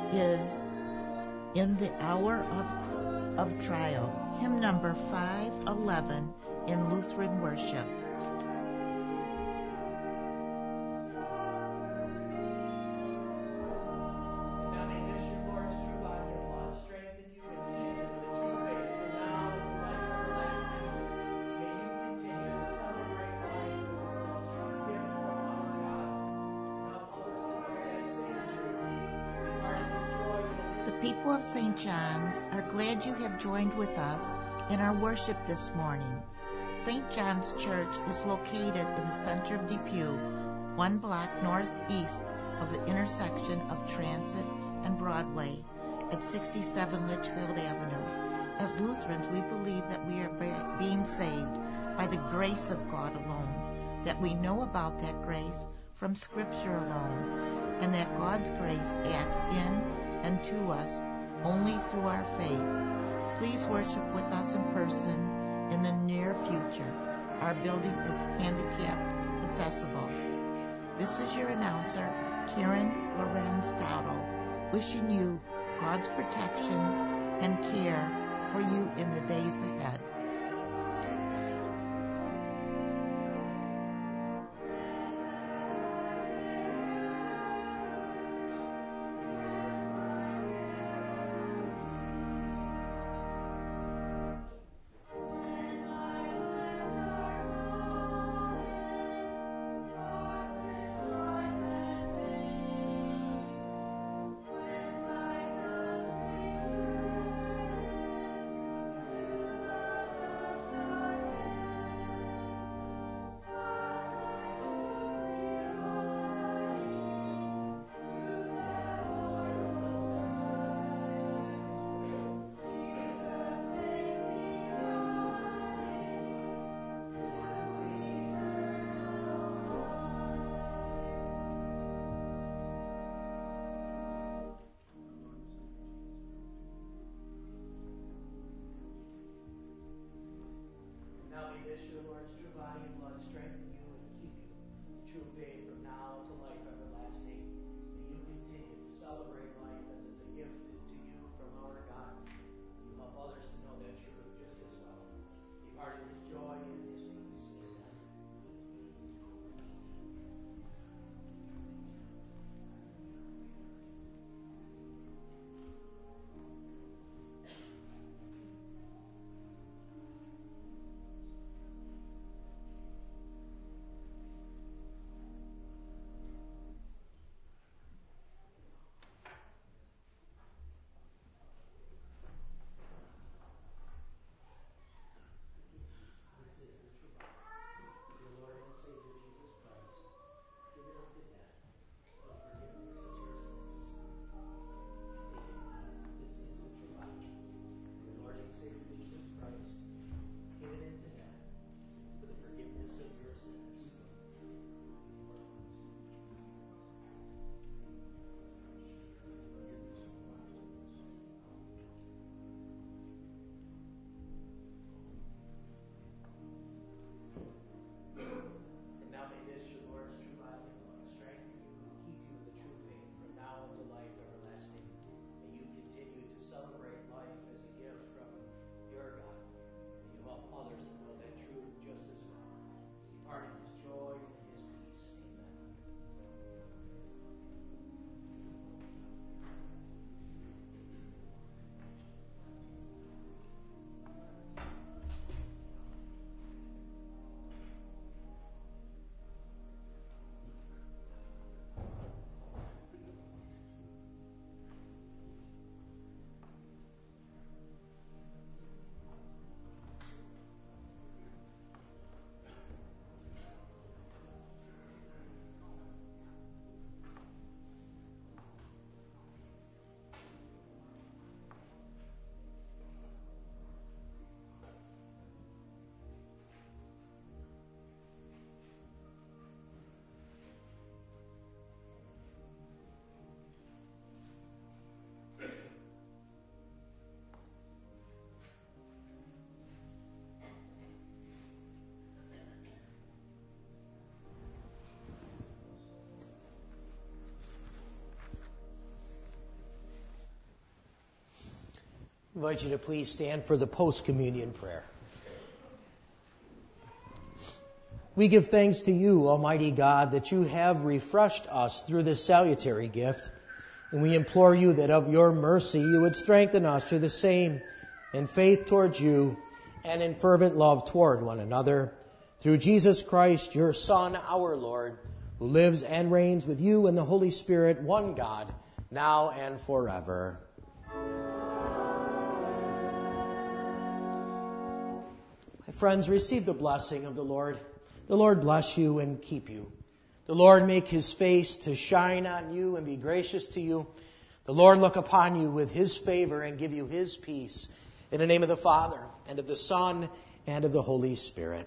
is In the Hour of, of Trial, hymn number five eleven in Lutheran worship. People of Saint John's are glad you have joined with us in our worship this morning. Saint John's Church is located in the center of Depew, one block northeast of the intersection of Transit and Broadway at sixty-seven Litchfield Avenue. As Lutherans, we believe that we are being saved by the grace of God alone, that we know about that grace from Scripture alone, and that God's grace acts in and to us only through our faith. Please worship with us in person in the near future. Our building is handicapped accessible. This is your announcer, Karen Lorenz Dowdle, wishing you God's protection and care for you in the days ahead. dish your Lord's true body and blood, strengthen you and keep you in true faith from now to life everlasting. May you continue to celebrate life as it's a gift to, to you from our God. You help others to know that truth just as well. Be part of his joy and his peace. Amen. I invite you to please stand for the post-communion prayer. We give thanks to you, Almighty God, that you have refreshed us through this salutary gift, and we implore you that of your mercy you would strengthen us to the same in faith towards you and in fervent love toward one another. Through Jesus Christ, your Son, our Lord, who lives and reigns with you and the Holy Spirit, one God, now and forever. Friends, receive the blessing of the Lord. The Lord bless you and keep you. The Lord make his face to shine on you and be gracious to you. The Lord look upon you with his favor and give you his peace. In the name of the Father, and of the Son, and of the Holy Spirit.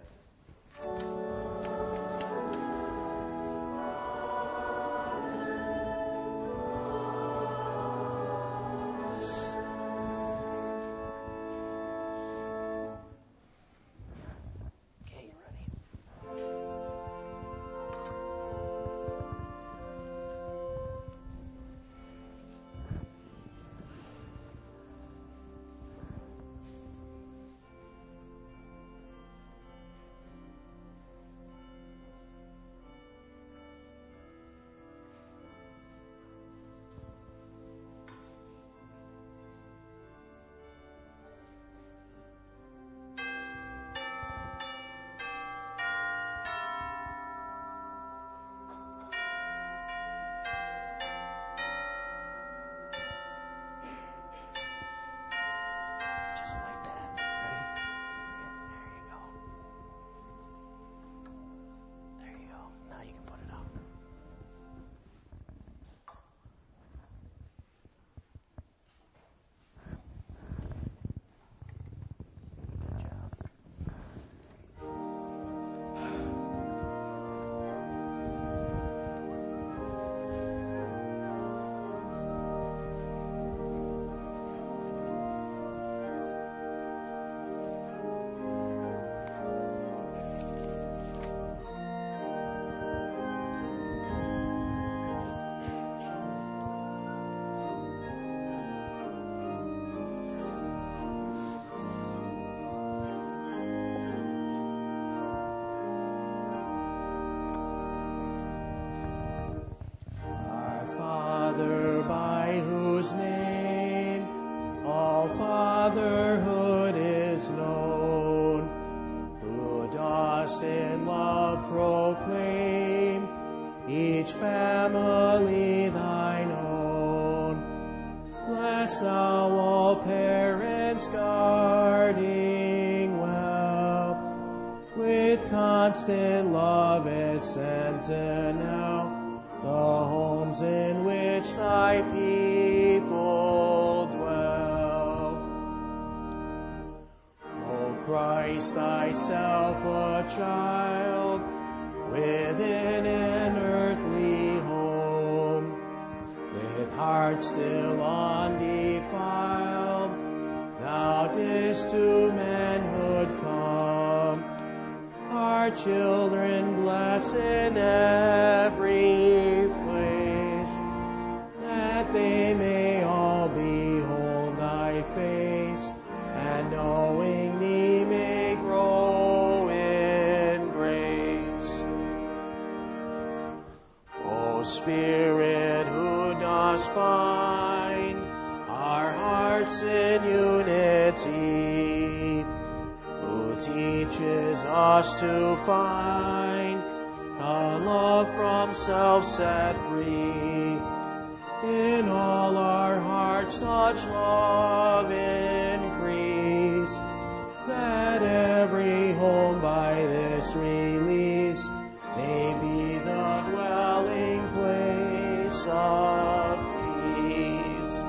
each family thine own. Bless thou all parents guarding well, with constant love ascend now the homes in which thy people dwell. O Christ, thyself a child, within an earthly home, with heart still undefiled, thou didst to manhood come. Our children bless in every place, that they may all behold thy face, and knowing thee may grow in grace. O Spirit, who dost bind our hearts in unity, who teaches us to find a love from self set free, in all our hearts such love increase, that every home by this release may be the dwelling place of peace.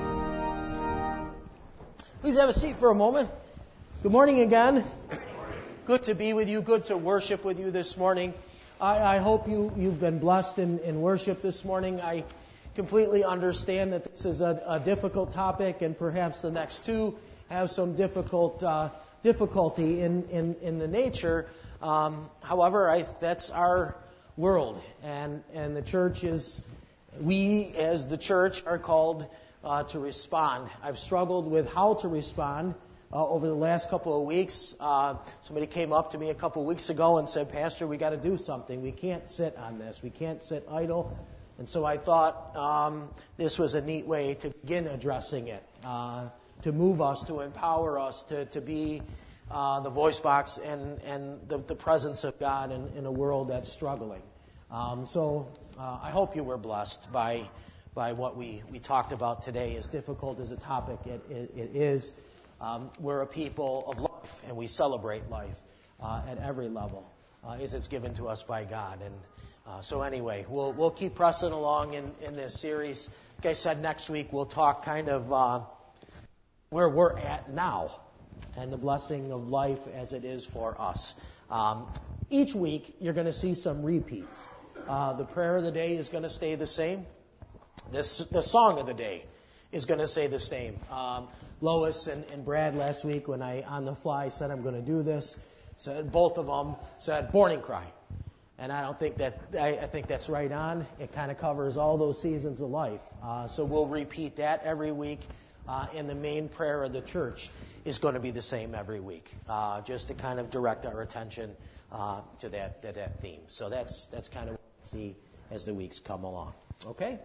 Please have a seat for a moment. Good morning again. Good to be with you. Good to worship with you this morning. I, I hope you, you've been blessed in, in worship this morning. I completely understand that this is a, a difficult topic, and perhaps the next two have some difficult uh, difficulty in, in, in the nature. Um, however, I, that's our world, and, and the church is, we as the church are called uh, to respond. I've struggled with how to respond Uh, over the last couple of weeks. Uh, somebody came up to me a couple of weeks ago and said, Pastor, we got to do something. We can't sit on this. We can't sit idle. And so I thought um, this was a neat way to begin addressing it, uh, to move us, to empower us, to, to be uh, the voice box and, and the, the presence of God in, in a world that's struggling. Um, so uh, I hope you were blessed by by what we, we talked about today, as difficult as a topic it, it, it is. Um, we're a people of life, and we celebrate life uh, at every level uh, as it's given to us by God. And uh, so anyway, we'll we'll keep pressing along in, in this series. Like I said, next week we'll talk kind of uh, where we're at now and the blessing of life as it is for us. Um, each week you're going to see some repeats. Uh, the prayer of the day is going to stay the same. This the song of the day is going to say the same. Um, Lois and, and Brad last week, when I on the fly said I'm going to do this, said both of them said Morning Cry, and I don't think that I, I think that's right on. It kind of covers all those seasons of life. Uh, so we'll repeat that every week, uh, and the main prayer of the church is going to be the same every week, uh, just to kind of direct our attention uh, to that, that that theme. So that's that's kind of what we see as the weeks come along. Okay.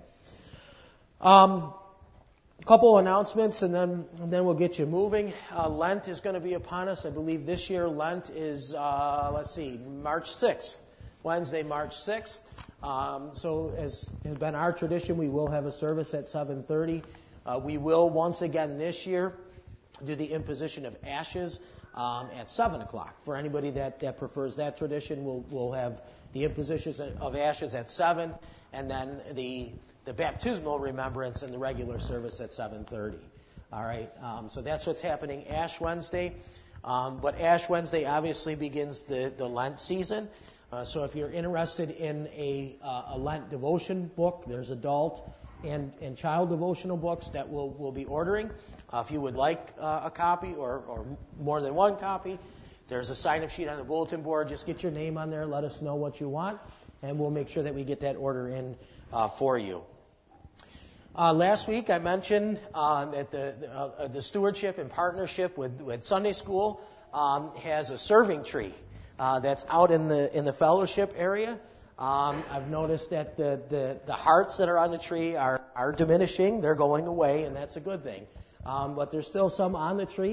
Um. A couple announcements, and then and then we'll get you moving. Uh, Lent is going to be upon us. I believe this year Lent is, uh, let's see, March sixth, Wednesday, March sixth. Um, so as has been our tradition, we will have a service at seven thirty. Uh, we will once again this year do the imposition of ashes um, at seven o'clock. For anybody that, that prefers that tradition, we'll we'll have the impositions of ashes at seven, and then the the baptismal remembrance in the regular service at seven thirty. All right, um, so that's what's happening Ash Wednesday. Um, but Ash Wednesday obviously begins the, the Lent season. Uh, so if you're interested in a, uh, a Lent devotion book, there's adult and, and child devotional books that we'll, we'll be ordering. Uh, if you would like uh, a copy or, or more than one copy, there's a sign-up sheet on the bulletin board. Just get your name on there, let us know what you want, and we'll make sure that we get that order in uh, for you. Uh, last week I mentioned uh, that the the, uh, the stewardship and partnership with, with Sunday School um, has a serving tree uh, that's out in the in the fellowship area. Um, I've noticed that the, the, the hearts that are on the tree are, are diminishing. They're going away, and that's a good thing. Um, but there's still some on the tree.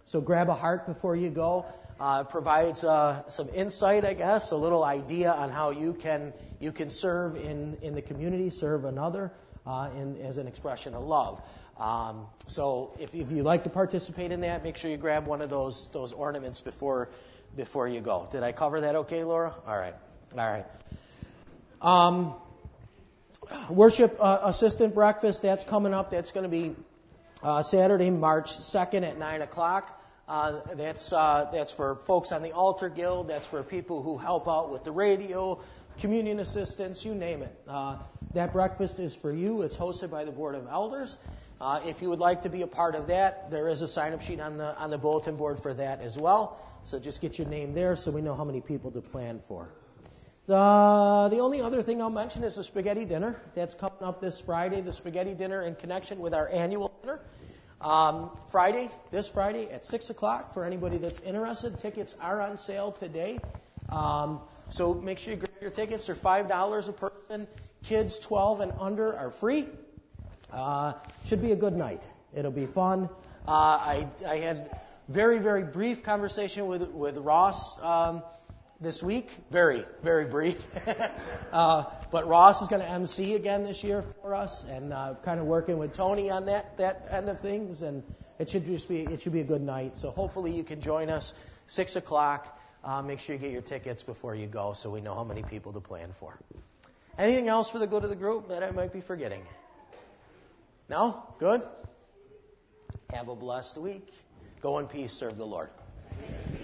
So grab a heart before you go. Uh, it provides uh, some insight, I guess, a little idea on how you can you can serve in, in the community, serve another uh, in, as an expression of love. Um, so if, if you'd like to participate in that, make sure you grab one of those those ornaments before before you go. Did I cover that okay, Laura? All right. All right. Um, worship uh, assistant breakfast, that's coming up. That's going to be uh, Saturday, March second at nine o'clock. Uh, that's uh, that's for folks on the Altar Guild. That's for people who help out with the radio, communion assistants, you name it. Uh, that breakfast is for you. It's hosted by the Board of Elders. Uh, if you would like to be a part of that, there is a sign-up sheet on the on the bulletin board for that as well. So just get your name there so we know how many people to plan for. The, the only other thing I'll mention is the spaghetti dinner. That's coming up this Friday, the spaghetti dinner in connection with our annual dinner. Um, Friday, this Friday at six o'clock for anybody that's interested. Tickets are on sale today. Um, so make sure you grab your tickets. They're five dollars a person. Kids twelve and under are free. Uh, should be a good night. It'll be fun. Uh, I, I had very, very brief conversation with, with Ross um, this week. Very, very brief. uh, but Ross is going to M C again this year for us, and uh, kind of working with Tony on that that end of things. And it should just be it should be a good night. So hopefully you can join us six o'clock. Uh, make sure you get your tickets before you go, so we know how many people to plan for. Anything else for the good of the group that I might be forgetting? No? Good? Have a blessed week. Go in peace. Serve the Lord.